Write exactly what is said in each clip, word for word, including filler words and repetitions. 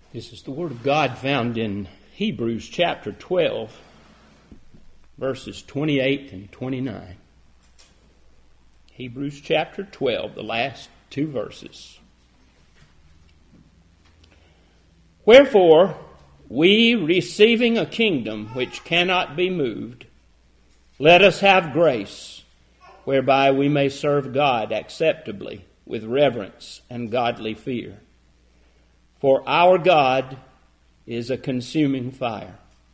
This is the Word of God found in Hebrews chapter twelve, verses twenty-eight and twenty-nine. Hebrews chapter twelve, the last two verses. Wherefore, we, receiving a kingdom which cannot be moved, let us have grace, whereby we may serve God acceptably with reverence and godly fear. For our God is a consuming fire.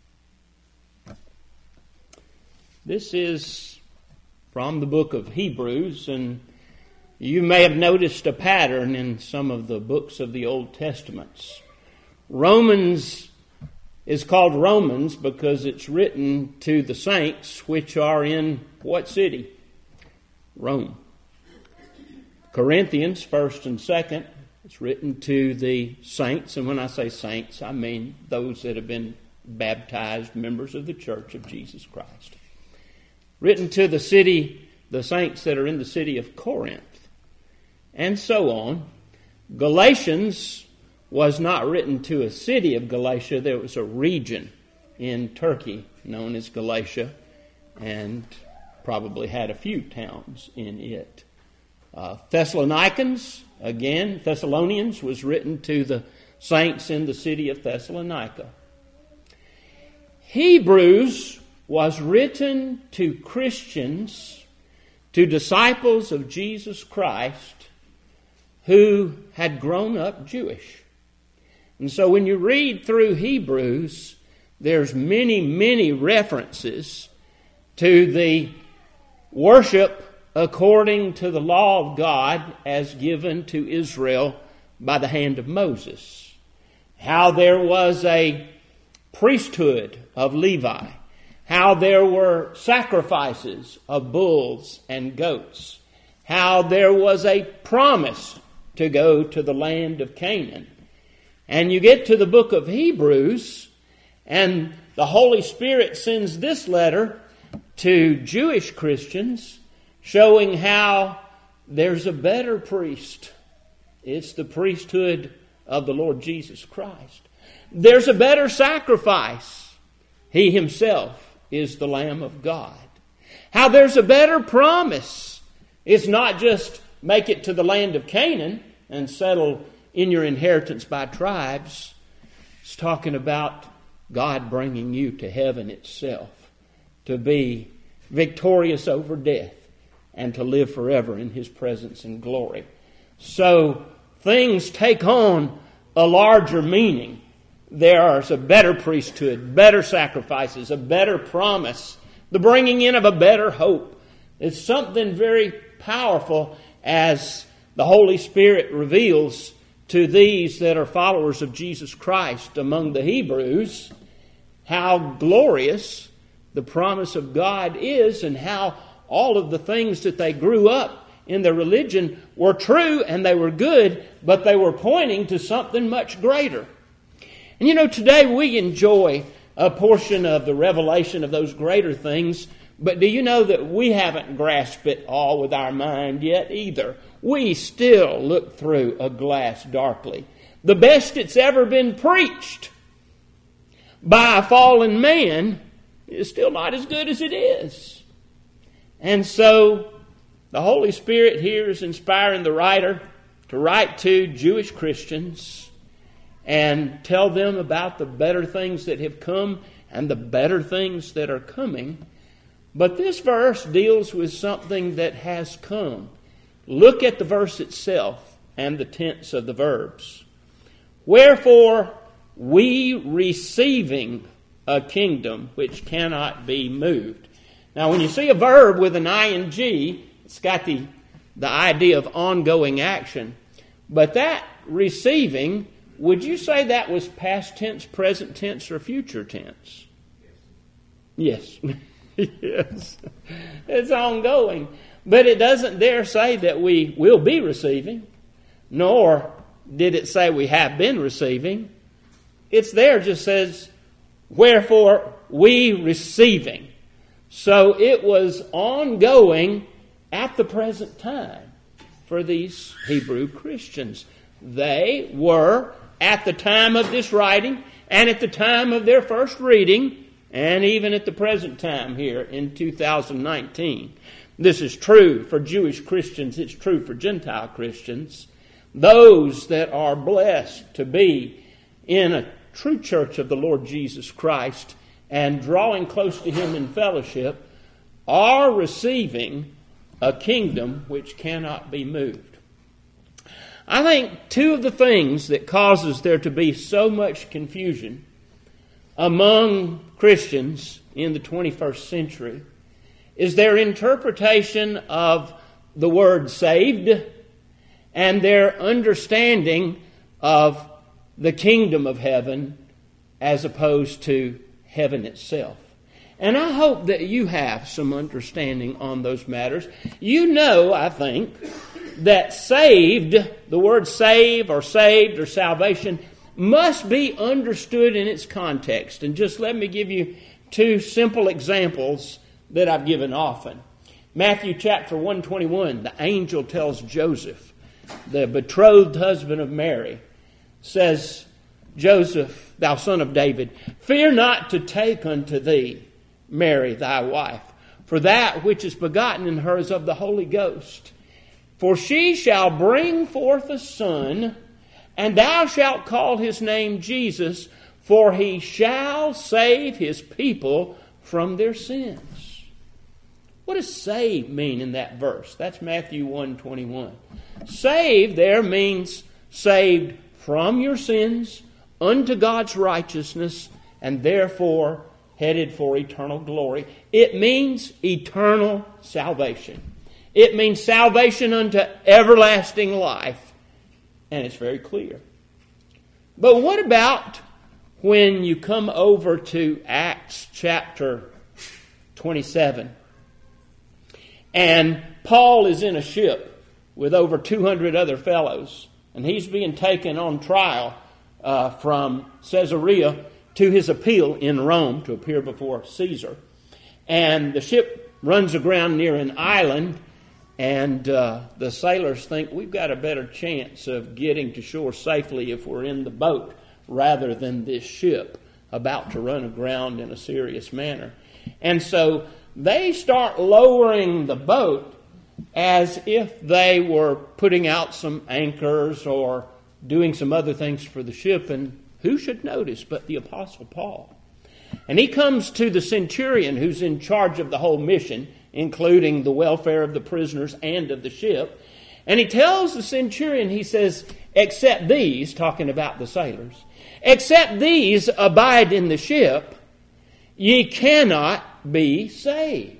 This is from the book of Hebrews, and you may have noticed a pattern in some of the books of the Old Testaments. Romans is called Romans because it's written to the saints which are in what city? Rome. Corinthians, first and second, it's written to the saints, and when I say saints, I mean those that have been baptized members of the Church of Jesus Christ. Written to the city, the saints that are in the city of Corinth, and so on. Galatians was not written to a city of Galatia. There was a region in Turkey known as Galatia, and probably had a few towns in it. Uh, Thessalonians, again, Thessalonians was written to the saints in the city of Thessalonica. Hebrews was written to Christians, to disciples of Jesus Christ who had grown up Jewish. And so when you read through Hebrews, there's many, many references to the worship according to the law of God as given to Israel by the hand of Moses. How there was a priesthood of Levi. How there were sacrifices of bulls and goats. How there was a promise to go to the land of Canaan. And you get to the book of Hebrews, and the Holy Spirit sends this letter to Jewish Christians, showing how there's a better priest. It's the priesthood of the Lord Jesus Christ. There's a better sacrifice. He himself is the Lamb of God. How there's a better promise. It's not just make it to the land of Canaan and settle in your inheritance by tribes. It's talking about God bringing you to heaven itself to be victorious over death and to live forever in His presence and glory. So things take on a larger meaning. There is a better priesthood, better sacrifices, a better promise, the bringing in of a better hope. It's something very powerful as the Holy Spirit reveals to these that are followers of Jesus Christ among the Hebrews how glorious the promise of God is, and how all of the things that they grew up in their religion were true and they were good, but they were pointing to something much greater. And you know, today we enjoy a portion of the revelation of those greater things, but do you know that we haven't grasped it all with our mind yet either? We still look through a glass darkly. The best it's ever been preached by a fallen man is still not as good as it is. And so the Holy Spirit here is inspiring the writer to write to Jewish Christians and tell them about the better things that have come and the better things that are coming. But this verse deals with something that has come. Look at the verse itself and the tense of the verbs. Wherefore, we receiving a kingdom which cannot be moved. Now, when you see a verb with an ing, it's got the, the idea of ongoing action. But that receiving, would you say that was past tense, present tense, or future tense? Yes. Yes. It's ongoing. But it doesn't dare say that we will be receiving, nor did it say we have been receiving. It's there, just says, wherefore we receiving. So it was ongoing at the present time for these Hebrew Christians. They were at the time of this writing, and at the time of their first reading, and even at the present time here in two thousand nineteen. This is true for Jewish Christians. It's true for Gentile Christians. Those that are blessed to be in a true church of the Lord Jesus Christ and drawing close to Him in fellowship are receiving a kingdom which cannot be moved. I think two of the things that causes there to be so much confusion among Christians in the twenty-first century is their interpretation of the word saved and their understanding of the kingdom of heaven as opposed to heaven itself. And I hope that you have some understanding on those matters. You know, I think, that saved, the word save or saved or salvation, must be understood in its context. And just let me give you two simple examples that I've given often. Matthew chapter one twenty-one, the angel tells Joseph, the betrothed husband of Mary, says, Joseph, thou son of David, fear not to take unto thee Mary thy wife, for that which is begotten in her is of the Holy Ghost. For she shall bring forth a son, and thou shalt call his name Jesus, for he shall save his people from their sins. What does save mean in that verse? That's Matthew one twenty-one. Save there means saved from your sins unto God's righteousness, and therefore headed for eternal glory. It means eternal salvation. It means salvation unto everlasting life. And it's very clear. But what about when you come over to Acts chapter twenty-seven? And Paul is in a ship with over two hundred other fellows. And he's being taken on trial uh, from Caesarea to his appeal in Rome to appear before Caesar. And the ship runs aground near an island, and uh, the sailors think we've got a better chance of getting to shore safely if we're in the boat rather than this ship about to run aground in a serious manner. And so they start lowering the boat as if they were putting out some anchors or doing some other things for the ship, and who should notice but the Apostle Paul? And he comes to the centurion who's in charge of the whole mission, including the welfare of the prisoners and of the ship. And he tells the centurion, he says, except these, talking about the sailors, except these abide in the ship, ye cannot be saved.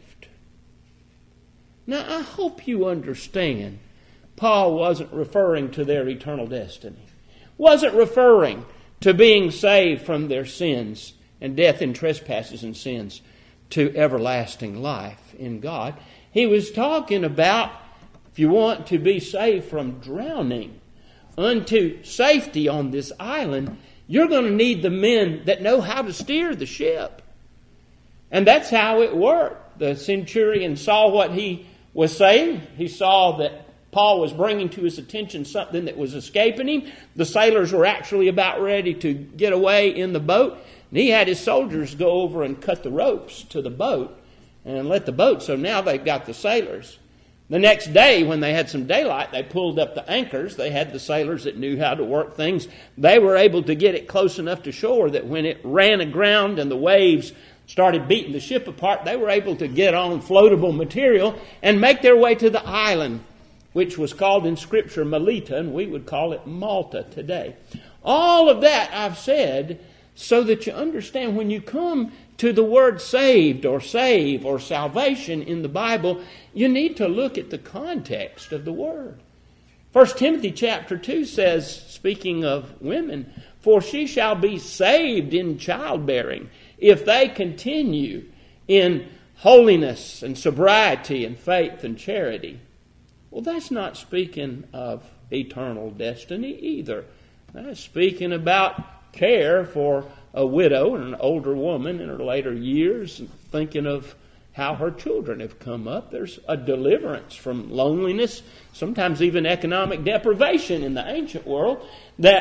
Now, I hope you understand, Paul wasn't referring to their eternal destiny. Wasn't referring to being saved from their sins and death in trespasses and sins to everlasting life in God. He was talking about, if you want to be saved from drowning unto safety on this island, you're going to need the men that know how to steer the ship. And that's how it worked. The centurion saw what he was saying. He saw that Paul was bringing to his attention something that was escaping him. The sailors were actually about ready to get away in the boat. And he had his soldiers go over and cut the ropes to the boat and let the boat. So now they've got the sailors. The next day, when they had some daylight, they pulled up the anchors. They had the sailors that knew how to work things. They were able to get it close enough to shore that when it ran aground and the waves started beating the ship apart, they were able to get on floatable material and make their way to the island, which was called in Scripture Melita, and we would call it Malta today. All of that I've said so that you understand when you come to the word saved or save or salvation in the Bible, you need to look at the context of the word. First Timothy chapter two says, speaking of women, for she shall be saved in childbearing if they continue in holiness and sobriety and faith and charity. Well, that's not speaking of eternal destiny either. That's speaking about care for a widow and an older woman in her later years, and thinking of how her children have come up. There's a deliverance from loneliness, sometimes even economic deprivation in the ancient world, that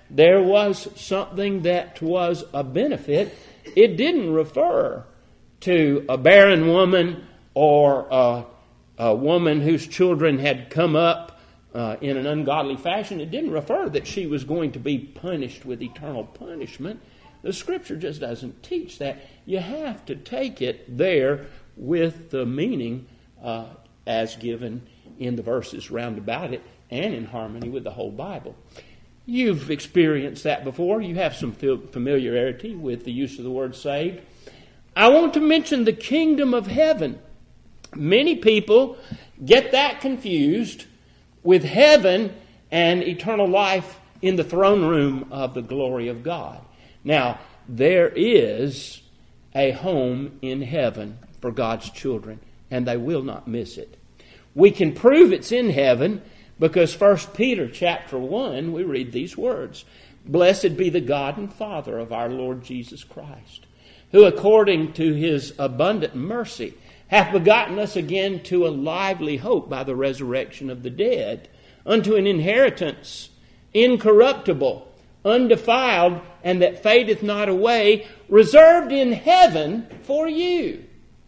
there was something that was a benefit, it didn't refer to a barren woman or a, a woman whose children had come up uh, in an ungodly fashion. It didn't refer that she was going to be punished with eternal punishment. The Scripture just doesn't teach that. You have to take it there with the meaning uh, as given in the verses round about it and in harmony with the whole Bible. You've experienced that before. You have some familiarity with the use of the word saved. I want to mention the kingdom of heaven. Many people get that confused with heaven and eternal life in the throne room of the glory of God. Now, there is a home in heaven for God's children, and they will not miss it. We can prove it's in heaven because First Peter chapter one, we read these words, "Blessed be the God and Father of our Lord Jesus Christ, who according to his abundant mercy hath begotten us again to a lively hope by the resurrection of the dead, unto an inheritance incorruptible, undefiled, and that fadeth not away, reserved in heaven for you."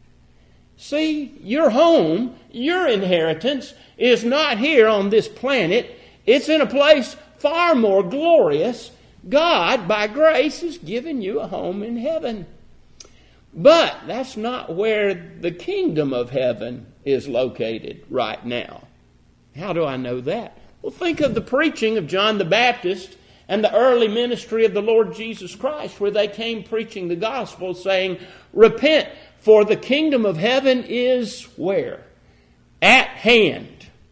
See, your home, your inheritance, is not here on this planet. It's in a place far more glorious. God, by grace, has given you a home in heaven. But that's not where the kingdom of heaven is located right now. How do I know that? Well, think of the preaching of John the Baptist and the early ministry of the Lord Jesus Christ, where they came preaching the gospel, saying, "Repent, for the kingdom of heaven is" where? At hand.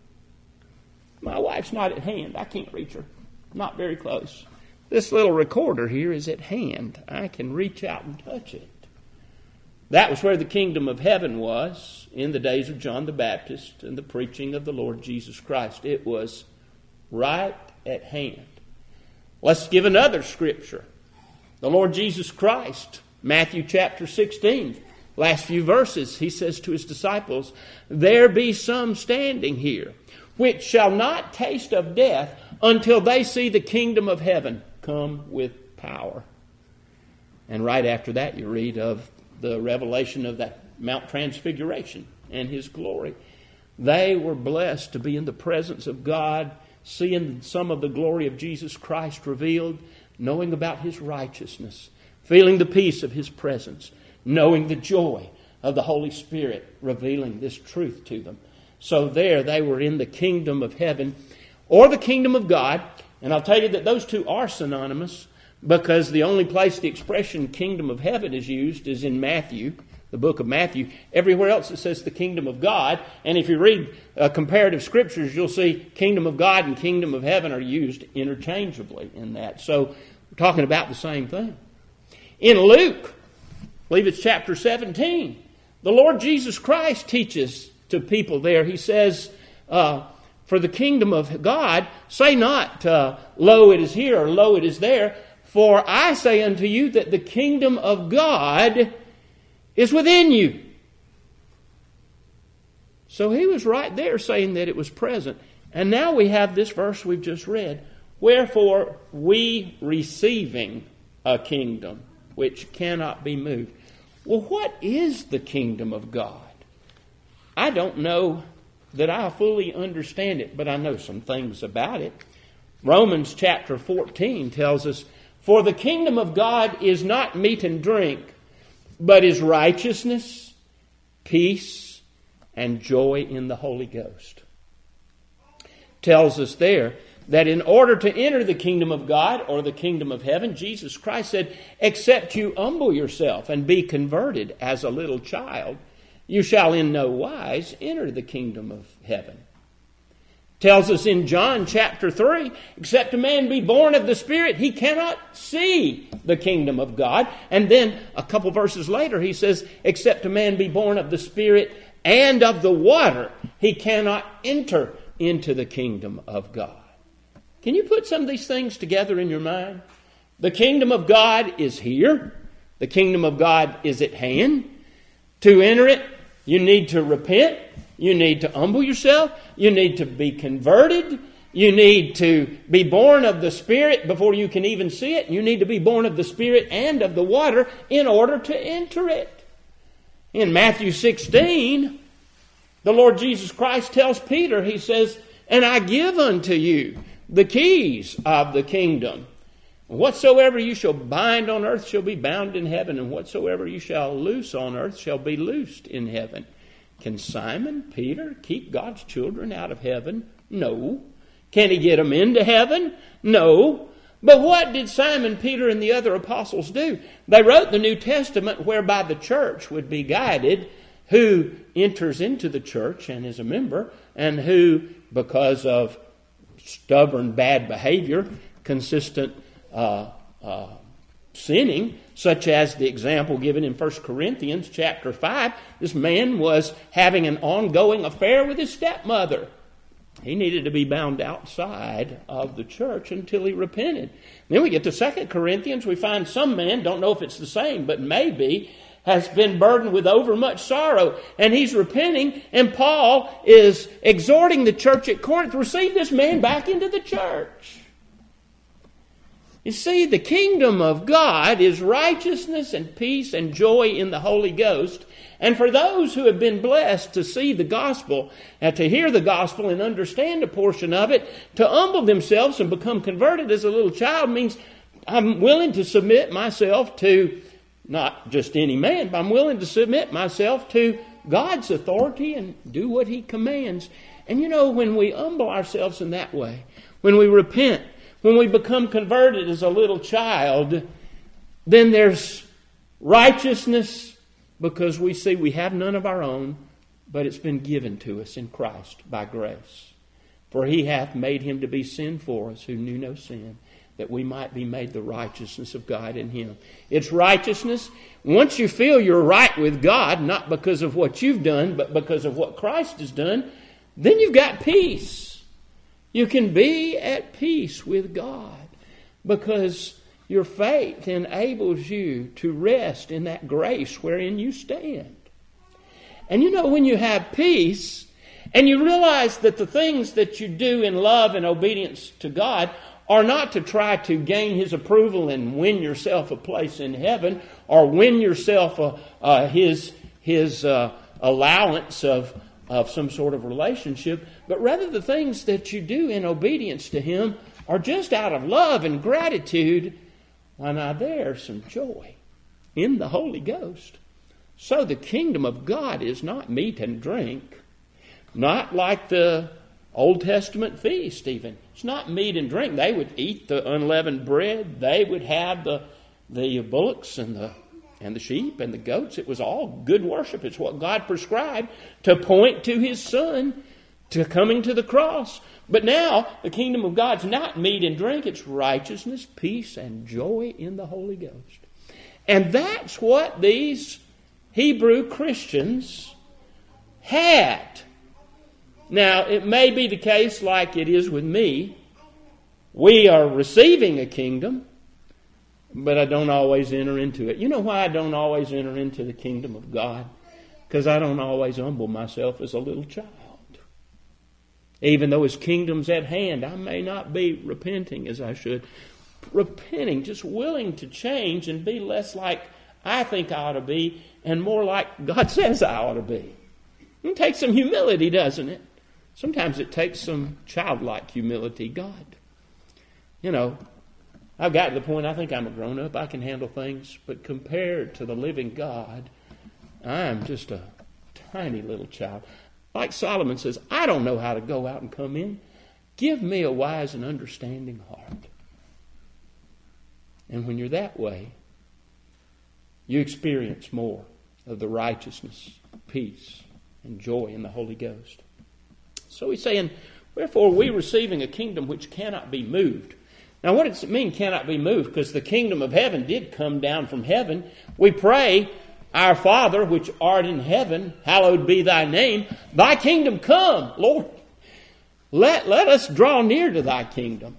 My wife's not at hand. I can't reach her. Not very close. This little recorder here is at hand. I can reach out and touch it. That was where the kingdom of heaven was in the days of John the Baptist and the preaching of the Lord Jesus Christ. It was right at hand. Let's give another scripture. The Lord Jesus Christ, Matthew chapter sixteen, last few verses, he says to his disciples, "There be some standing here, which shall not taste of death until they see the kingdom of heaven come with power." And right after that you read of the revelation of that Mount Transfiguration and his glory. They were blessed to be in the presence of God, seeing some of the glory of Jesus Christ revealed, knowing about his righteousness, feeling the peace of his presence, knowing the joy of the Holy Spirit revealing this truth to them. So there they were in the kingdom of heaven or the kingdom of God. And I'll tell you that those two are synonymous, because the only place the expression kingdom of heaven is used is in Matthew, the book of Matthew. Everywhere else it says the kingdom of God. And if you read uh, comparative scriptures, you'll see kingdom of God and kingdom of heaven are used interchangeably in that. So we're talking about the same thing. In Luke, I believe it's chapter seventeen, the Lord Jesus Christ teaches to people there. He says, uh, for the kingdom of God, say not, uh, lo, it is here, or lo, it is there. For I say unto you that the kingdom of God is within you. So he was right there saying that it was present. And now we have this verse we've just read. Wherefore we receiving a kingdom which cannot be moved. Well, what is the kingdom of God? I don't know that I fully understand it, but I know some things about it. Romans chapter fourteen tells us, "For the kingdom of God is not meat and drink, but is righteousness, peace, and joy in the Holy Ghost." Tells us there that in order to enter the kingdom of God or the kingdom of heaven, Jesus Christ said, "Except you humble yourself and be converted as a little child, you shall in no wise enter the kingdom of heaven." Tells us in John chapter three, "Except a man be born of the Spirit, he cannot see the kingdom of God." And then a couple verses later he says, "Except a man be born of the Spirit and of the water, he cannot enter into the kingdom of God." Can you put some of these things together in your mind? The kingdom of God is here. The kingdom of God is at hand. To enter it, you need to repent. You need to humble yourself. You need to be converted. You need to be born of the Spirit before you can even see it. You need to be born of the Spirit and of the water in order to enter it. In Matthew sixteen, the Lord Jesus Christ tells Peter, he says, "And I give unto you the keys of the kingdom. Whatsoever you shall bind on earth shall be bound in heaven, and whatsoever you shall loose on earth shall be loosed in heaven." Can Simon Peter keep God's children out of heaven? No. Can he get them into heaven? No. But what did Simon Peter and the other apostles do? They wrote the New Testament whereby the church would be guided, who enters into the church and is a member, and who, because of stubborn bad behavior, consistent uh, uh, sinning, such as the example given in First Corinthians chapter five, this man was having an ongoing affair with his stepmother. He needed to be bound outside of the church until he repented. Then we get to Second Corinthians. We find some man, don't know if it's the same, but maybe, has been burdened with overmuch sorrow. And he's repenting. And Paul is exhorting the church at Corinth, receive this man back into the church. You see, the kingdom of God is righteousness and peace and joy in the Holy Ghost. And for those who have been blessed to see the gospel, and to hear the gospel and understand a portion of it, to humble themselves and become converted as a little child means I'm willing to submit myself to not just any man, but I'm willing to submit myself to God's authority and do what He commands. And you know, when we humble ourselves in that way, when we repent, when we become converted as a little child, then there's righteousness, because we see we have none of our own, but it's been given to us in Christ by grace. For He hath made Him to be sin for us who knew no sin, that we might be made the righteousness of God in Him. It's righteousness. Once you feel you're right with God, not because of what you've done, but because of what Christ has done, then you've got peace. You can be at peace with God because your faith enables you to rest in that grace wherein you stand. And you know, when you have peace and you realize that the things that you do in love and obedience to God are not to try to gain His approval and win yourself a place in heaven or win yourself a, uh, His, his uh, allowance of, of some sort of relationship, but rather the things that you do in obedience to Him are just out of love and gratitude. Why, now there's some joy in the Holy Ghost. So the kingdom of God is not meat and drink, not like the Old Testament feast even. It's not meat and drink. They would eat the unleavened bread. They would have the the bullocks and the and the sheep and the goats. It was all good worship. It's what God prescribed to point to His Son to coming to the cross. But now, the kingdom of God's not meat and drink. It's righteousness, peace, and joy in the Holy Ghost. And that's what these Hebrew Christians had. Now, it may be the case like it is with me. We are receiving a kingdom, but I don't always enter into it. You know why I don't always enter into the kingdom of God? Because I don't always humble myself as a little child. Even though His kingdom's at hand, I may not be repenting as I should. Repenting, just willing to change and be less like I think I ought to be and more like God says I ought to be. It takes some humility, doesn't it? Sometimes it takes some childlike humility. God, you know, I've got to the point I think I'm a grown-up. I can handle things. But compared to the living God, I'm just a tiny little child. Like Solomon says, I don't know how to go out and come in. Give me a wise and understanding heart. And when you're that way, you experience more of the righteousness, peace, and joy in the Holy Ghost. So he's saying, wherefore we receiving a kingdom which cannot be moved. Now what does it mean, cannot be moved? Because the kingdom of heaven did come down from heaven. We pray, Our Father, which art in heaven, hallowed be thy name. Thy kingdom come, Lord. Let, let us draw near to thy kingdom.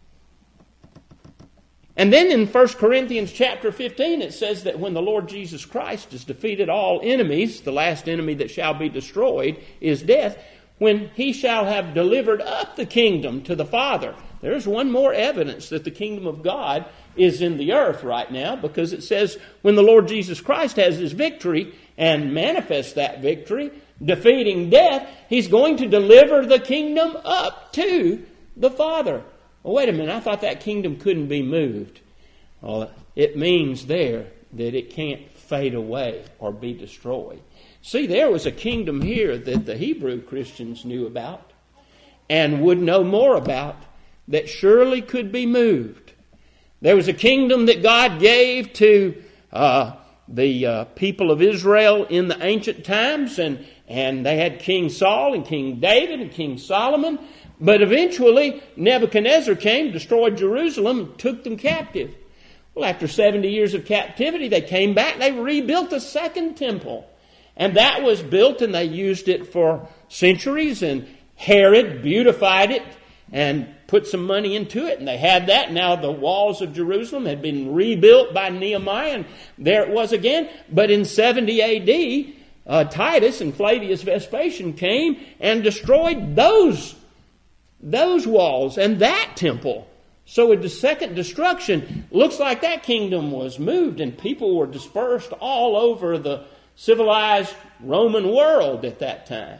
And then in First Corinthians chapter fifteen, it says that when the Lord Jesus Christ has defeated all enemies, the last enemy that shall be destroyed is death. when he shall have delivered up the kingdom to the Father. There's one more evidence that the kingdom of God is in the earth right now, because it says when the Lord Jesus Christ has his victory and manifests that victory, defeating death, he's going to deliver the kingdom up to the Father. Well, wait a minute, I thought that kingdom couldn't be moved. Well, it means there that it can't fade away or be destroyed. See, there was a kingdom here that the Hebrew Christians knew about and would know more about, that surely could be moved. There was a kingdom that God gave to uh, the uh, people of Israel in the ancient times, and, and they had King Saul and King David and King Solomon. But eventually Nebuchadnezzar came, destroyed Jerusalem, and took them captive. Well, after seventy years of captivity, they came back. They rebuilt a second temple. And that was built, and they used it for centuries. And Herod beautified it and put some money into it. And they had that. Now the walls of Jerusalem had been rebuilt by Nehemiah. And there it was again. But in seventy A D, uh, Titus and Flavius Vespasian came and destroyed those, those walls and that temple. So with the second destruction, looks like that kingdom was moved, and people were dispersed all over the civilized Roman world at that time.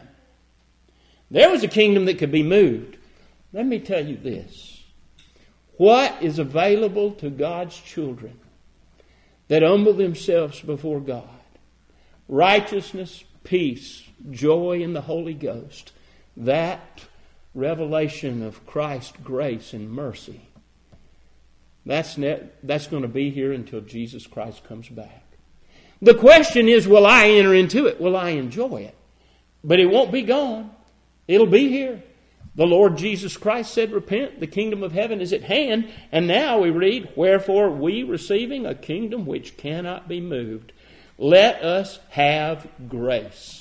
There was a kingdom that could be moved. Let me tell you this. What is available to God's children that humble themselves before God? Righteousness, peace, joy in the Holy Ghost. That revelation of Christ's grace and mercy. That's, net, that's going to be here until Jesus Christ comes back. The question is, will I enter into it? Will I enjoy it? But it won't be gone. It'll be here. The Lord Jesus Christ said, repent, the kingdom of heaven is at hand. And now we read, wherefore we receiving a kingdom which cannot be moved, let us have grace.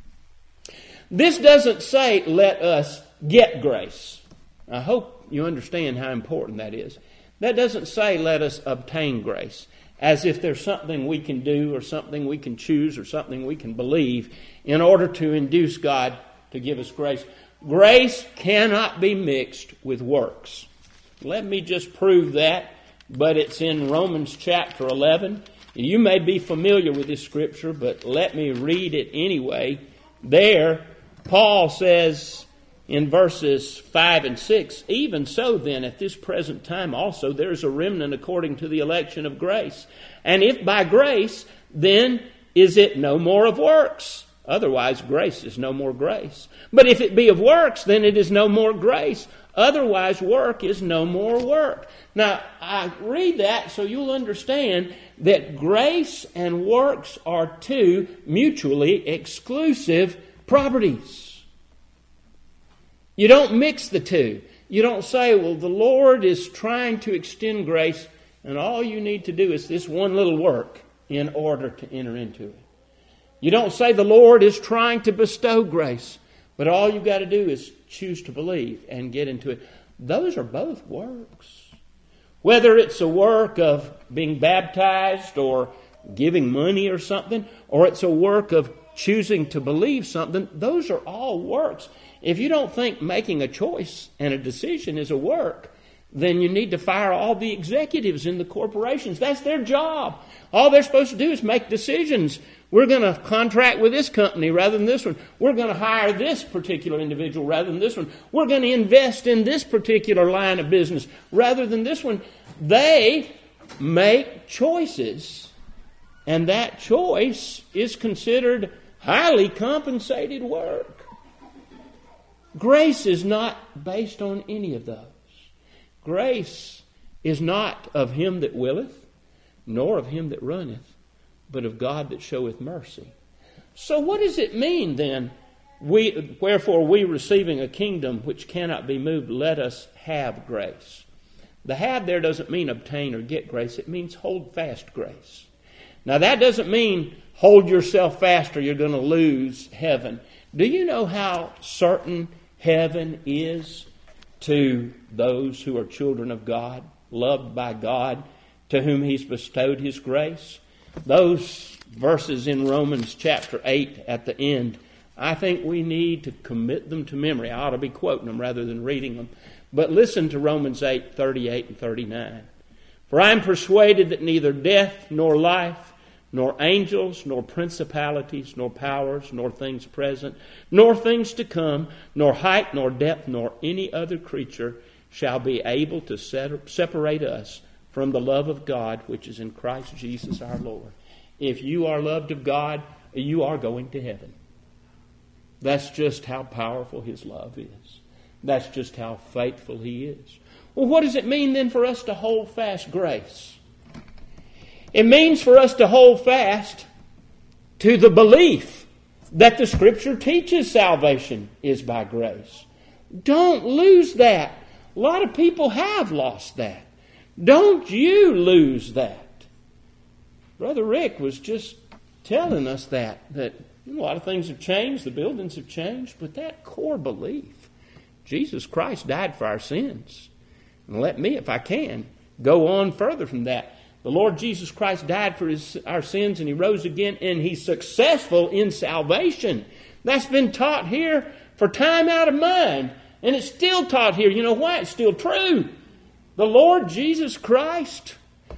This doesn't say let us get grace. I hope you understand how important that is. That doesn't say let us obtain grace, as if there's something we can do or something we can choose or something we can believe in order to induce God to give us grace. Grace cannot be mixed with works. Let me just prove that, but it's in Romans chapter eleven. You may be familiar with this scripture, but let me read it anyway. There, Paul says in verses five and six, even so then at this present time also there is a remnant according to the election of grace. And if by grace, then is it no more of works? Otherwise grace is no more grace. But if it be of works, then it is no more grace. Otherwise work is no more work. Now, I read that so you'll understand that grace and works are two mutually exclusive properties. You don't mix the two. You don't say, well, the Lord is trying to extend grace, and all you need to do is this one little work in order to enter into it. You don't say the Lord is trying to bestow grace, but all you've got to do is choose to believe and get into it. Those are both works. Whether it's a work of being baptized or giving money or something, or it's a work of choosing to believe something, those are all works. If you don't think making a choice and a decision is a work, then you need to fire all the executives in the corporations. That's their job. All they're supposed to do is make decisions. We're going to contract with this company rather than this one. We're going to hire this particular individual rather than this one. We're going to invest in this particular line of business rather than this one. They make choices, and that choice is considered highly compensated work. Grace is not based on any of those. Grace is not of him that willeth, nor of him that runneth, but of God that showeth mercy. So what does it mean then? We, wherefore we receiving a kingdom which cannot be moved, let us have grace. The have there doesn't mean obtain or get grace. It means hold fast grace. Now that doesn't mean hold yourself fast or you're going to lose heaven. Do you know how certain heaven is to those who are children of God, loved by God, to whom he's bestowed his grace? Those verses in Romans chapter eight at the end I think we need to commit them to memory. I ought to be quoting them rather than reading them. But listen to Romans eight, thirty-eight and thirty-nine. For I am persuaded that neither death nor life, nor angels, nor principalities, nor powers, nor things present, nor things to come, nor height, nor depth, nor any other creature shall be able to set, separate us from the love of God which is in Christ Jesus our Lord. If you are loved of God, you are going to heaven. That's just how powerful His love is. That's just how faithful He is. Well, what does it mean then for us to hold fast grace? It means for us to hold fast to the belief that the Scripture teaches salvation is by grace. Don't lose that. A lot of people have lost that. Don't you lose that. Brother Rick was just telling us that, that a lot of things have changed, the buildings have changed, but that core belief, Jesus Christ died for our sins. And let me, if I can, go on further from that. The Lord Jesus Christ died for his, our sins, and He rose again, and He's successful in salvation. That's been taught here for time out of mind. And it's still taught here. You know why? It's still true. The Lord Jesus Christ,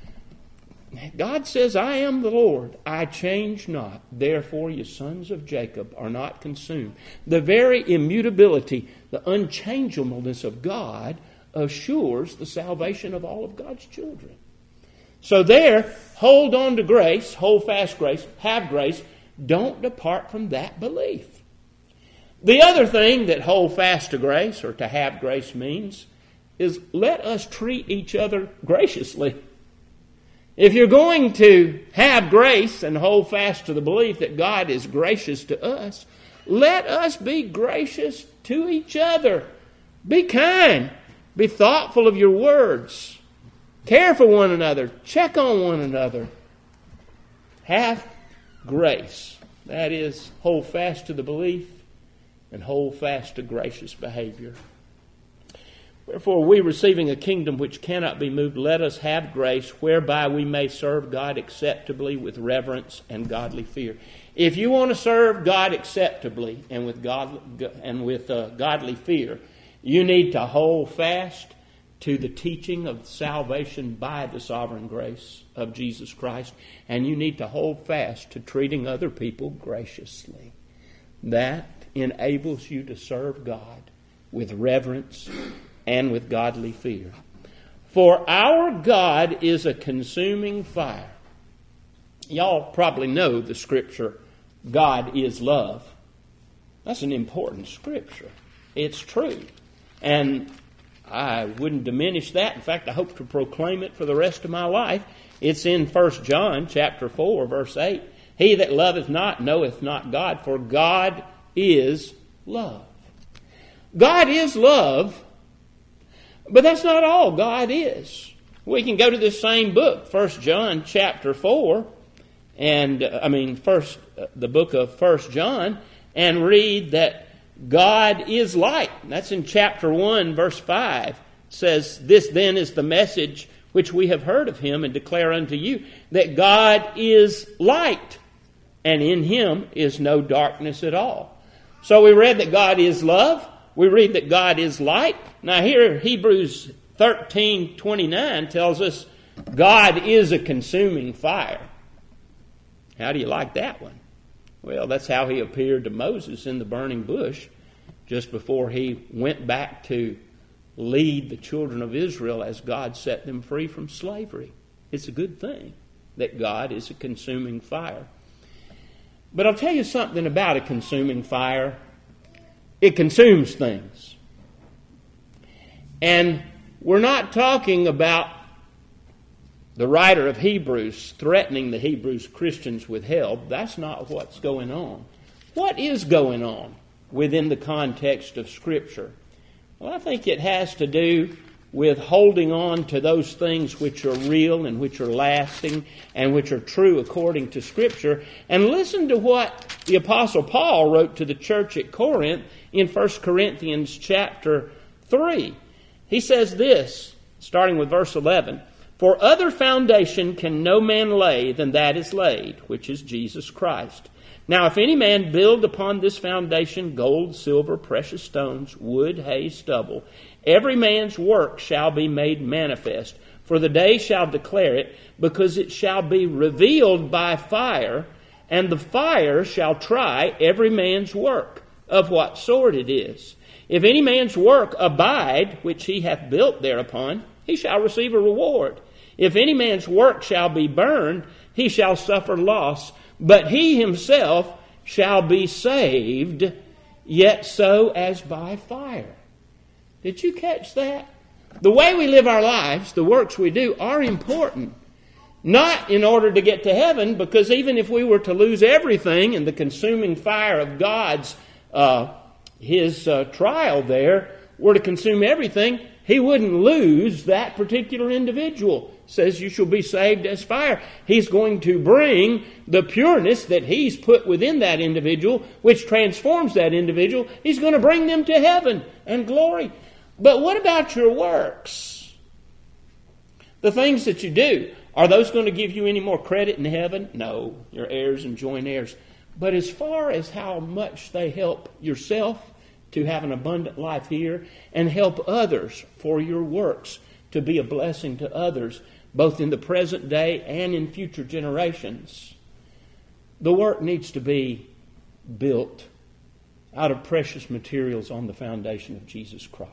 God says, I am the Lord. I change not. Therefore, you sons of Jacob are not consumed. The very immutability, the unchangeableness of God assures the salvation of all of God's children. So there, hold on to grace, hold fast grace, have grace. Don't depart from that belief. The other thing that hold fast to grace or to have grace means is let us treat each other graciously. If you're going to have grace and hold fast to the belief that God is gracious to us, let us be gracious to each other. Be kind. Be thoughtful of your words. Care for one another. Check on one another. Have grace. That is, hold fast to the belief and hold fast to gracious behavior. Wherefore, we receiving a kingdom which cannot be moved, let us have grace whereby we may serve God acceptably with reverence and godly fear. If you want to serve God acceptably and with God and with uh, godly fear, you need to hold fast to the teaching of salvation by the sovereign grace of Jesus Christ, and you need to hold fast to treating other people graciously. That enables you to serve God with reverence and with godly fear. For our God is a consuming fire. Y'all probably know the scripture, God is love. That's an important scripture. It's true. And I wouldn't diminish that. In fact, I hope to proclaim it for the rest of my life. It's in First John chapter four, verse eight. He that loveth not knoweth not God, for God is love. God is love, but that's not all God is. We can go to this same book, First John chapter four, and uh, I mean first uh, the book of First John, and read that God is light. That's in chapter one, verse five. It says, "This then is the message which we have heard of Him and declare unto you, that God is light, and in Him is no darkness at all." So we read that God is love. We read that God is light. Now here, Hebrews thirteen twenty-nine tells us God is a consuming fire. How do you like that one? Well, that's how He appeared to Moses in the burning bush just before he went back to lead the children of Israel as God set them free from slavery. It's a good thing that God is a consuming fire. But I'll tell you something about a consuming fire. It consumes things. And we're not talking about the writer of Hebrews threatening the Hebrews Christians with hell. That's not what's going on. What is going on within the context of Scripture? Well, I think it has to do with holding on to those things which are real and which are lasting and which are true according to Scripture. And listen to what the Apostle Paul wrote to the church at Corinth in First Corinthians chapter three. He says this, starting with verse eleven, "For other foundation can no man lay than that is laid, which is Jesus Christ. Now if any man build upon this foundation gold, silver, precious stones, wood, hay, stubble, every man's work shall be made manifest, for the day shall declare it, because it shall be revealed by fire, and the fire shall try every man's work, of what sort it is. If any man's work abide, which he hath built thereupon, he shall receive a reward. If any man's work shall be burned, he shall suffer loss, but he himself shall be saved, yet so as by fire. Did you catch that? The way we live our lives, the works we do, are important. Not in order to get to heaven, because even if we were to lose everything in the consuming fire of God's, uh, His uh, trial there, were to consume everything, He wouldn't lose that particular individual. It says you shall be saved as fire. He's going to bring the pureness that He's put within that individual, which transforms that individual. He's going to bring them to heaven and glory. But what about your works? The things that you do, are those going to give you any more credit in heaven? No, you're heirs and joint heirs. But as far as how much they help yourself to have an abundant life here and help others for your works to be a blessing to others, both in the present day and in future generations, the work needs to be built out of precious materials on the foundation of Jesus Christ.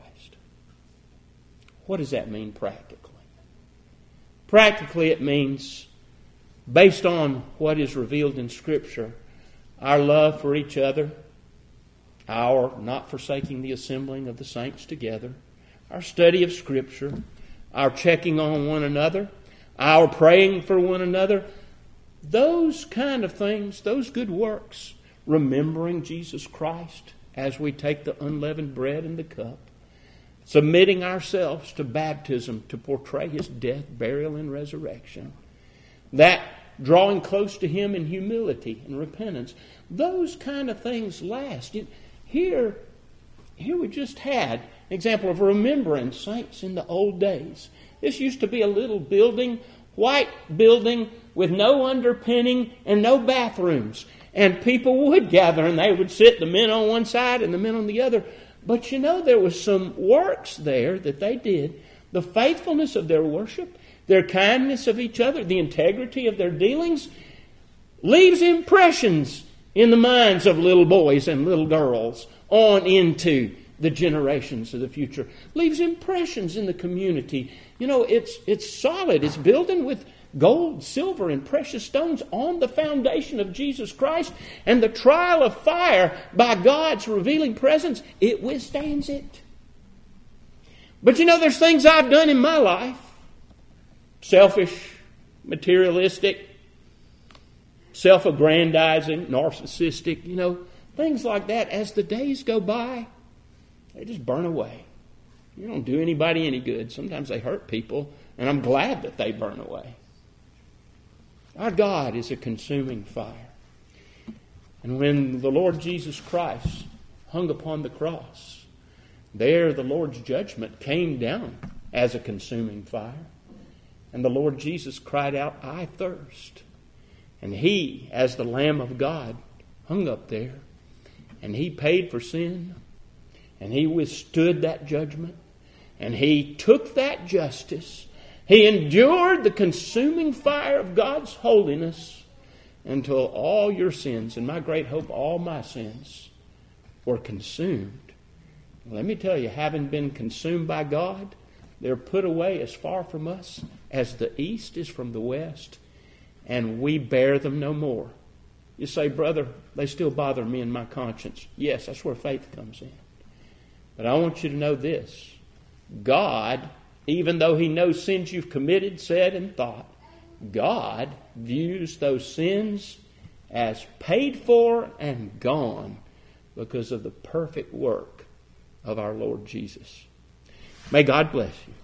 What does that mean practically? Practically, it means, based on what is revealed in Scripture, our love for each other, our not forsaking the assembling of the saints together, our study of Scripture, our checking on one another, our praying for one another, those kind of things, those good works, remembering Jesus Christ as we take the unleavened bread and the cup, submitting ourselves to baptism to portray His death, burial, and resurrection, that drawing close to Him in humility and repentance, those kind of things last. Here, here we just had an example of remembering saints in the old days. This used to be a little building, white building with no underpinning and no bathrooms. And people would gather and they would sit, the men on one side and the men on the other. But you know, there was some works there that they did. The faithfulness of their worship, their kindness of each other, the integrity of their dealings, leaves impressions in the minds of little boys and little girls on into the generations of the future. Leaves impressions in the community. You know, it's it's solid. It's building with gold, silver, and precious stones on the foundation of Jesus Christ. And the trial of fire by God's revealing presence, it withstands it. But you know, there's things I've done in my life. Selfish, materialistic, self-aggrandizing, narcissistic, you know, things like that. As the days go by, they just burn away. You don't do anybody any good. Sometimes they hurt people, and I'm glad that they burn away. Our God is a consuming fire. And when the Lord Jesus Christ hung upon the cross, there the Lord's judgment came down as a consuming fire. And the Lord Jesus cried out, "I thirst." And He, as the Lamb of God, hung up there. And He paid for sin. And He withstood that judgment. And He took that justice. He endured the consuming fire of God's holiness until all your sins, and my great hope, all my sins, were consumed. Let me tell you, having been consumed by God, they're put away as far from us as the east is from the west, and we bear them no more. You say, "Brother, they still bother me in my conscience." Yes, that's where faith comes in. But I want you to know this. God, even though He knows sins you've committed, said, and thought, God views those sins as paid for and gone because of the perfect work of our Lord Jesus. May God bless you.